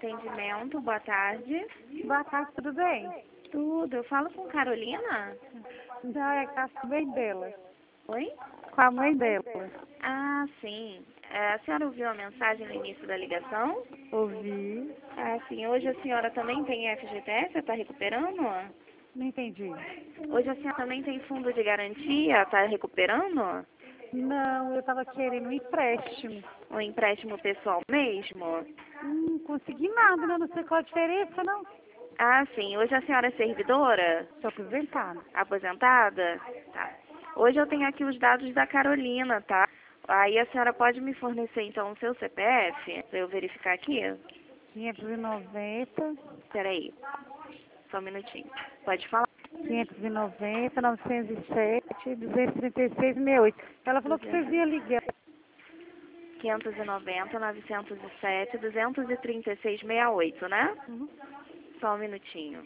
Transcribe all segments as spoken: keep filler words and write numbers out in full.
atendimento, boa tarde. Boa tarde, tudo bem? Tudo, eu falo com Carolina? Não, é com a mãe dela. Oi? Com a mãe dela. Ah, sim. É, a senhora ouviu a mensagem no início da ligação? Ouvi. Ah, sim. Hoje a senhora também tem F G T S, está recuperando? Não entendi. Hoje a senhora também tem fundo de garantia, está recuperando? Não, eu estava querendo um empréstimo. O empréstimo pessoal mesmo? Não consegui nada, né? Não sei qual a diferença, não. Ah, sim. Hoje a senhora é servidora? Estou aposentada. Aposentada? Tá. Hoje eu tenho aqui os dados da Carolina, tá? Aí a senhora pode me fornecer então o seu C P F para eu verificar aqui? quinhentos e noventa, Peraí, só um minutinho. Pode falar. quinhentos e noventa, novecentos e sete, duzentos e trinta e seis, sessenta e oito. Ela falou que vocês iam ligar. quinhentos e noventa, novecentos e sete, duzentos e trinta e seis, sessenta e oito, né? Uhum. Só um minutinho.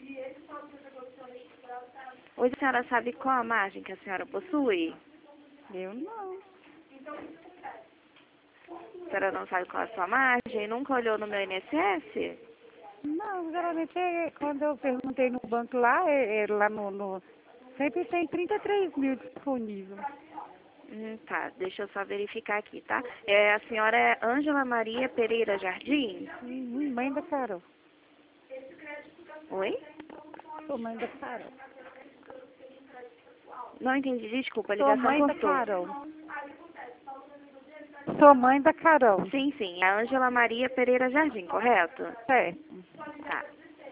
Hoje a senhora sabe qual a margem que a senhora possui? Eu não. A senhora não sabe qual é a sua margem? Nunca olhou no meu I N S S? Não, geralmente é, quando eu perguntei no banco lá, é, é, lá no, no. Sempre tem trinta e três mil disponível. Hum, tá, deixa eu só verificar aqui, tá? É, a senhora é Ângela Maria Pereira Jardim? Uhum, mãe da Carol. Oi? Sou mãe da Carol. Não entendi, desculpa, a Sou ligação mãe da cortou. Carol. Sou mãe da Carol. Sim, sim, é a Ângela Maria Pereira Jardim, correto? É. Tá.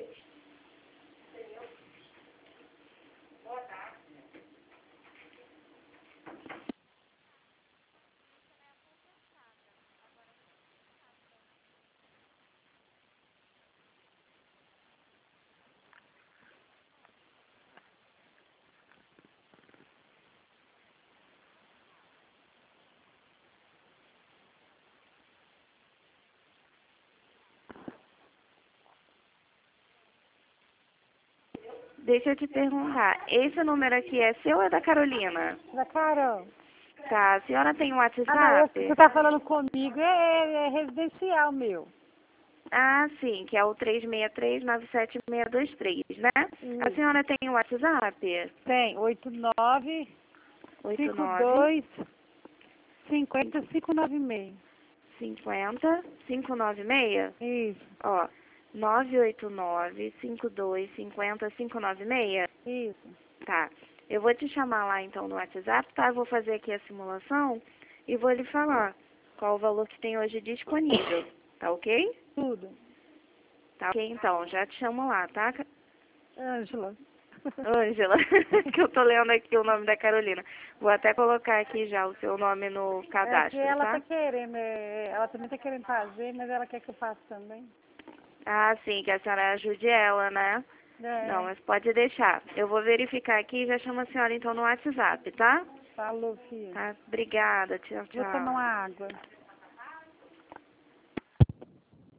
Deixa eu te perguntar, esse número aqui é seu ou é da Carolina? Da Carol. Tá, a senhora tem um Ah, não, esse que WhatsApp? você tá falando comigo é, é residencial meu. Ah, sim, que é o três seis três, nove sete seis dois três, né? A Isso. senhora tem um WhatsApp? Tem oito nove oito cinco nove dois cinco zero cinco nove seis. cinquenta, cinco nove seis? Isso, Ó, nove oito nove, cinco dois cinco zero, cinco nove seis? isso. Tá. Eu vou te chamar lá então no WhatsApp, tá? Eu vou fazer aqui a simulação e vou lhe falar qual o valor que tem hoje disponível. Tá ok? Tudo. Tá ok, então. Já te chamo lá, tá? Ca- Ângela. Ângela, que eu tô lendo aqui o nome da Carolina. Vou até colocar aqui já o seu nome no É que cadastro, ela tá? tá querendo, é, ela também tá querendo fazer, mas ela quer que eu faça também. Ah, sim, que a senhora ajude ela, né? Não, É, mas pode deixar. Eu vou verificar aqui e já chamo a senhora então no WhatsApp, tá? falou, filho. Tá? Obrigada. Tchau, Vou tomar tchau. uma água.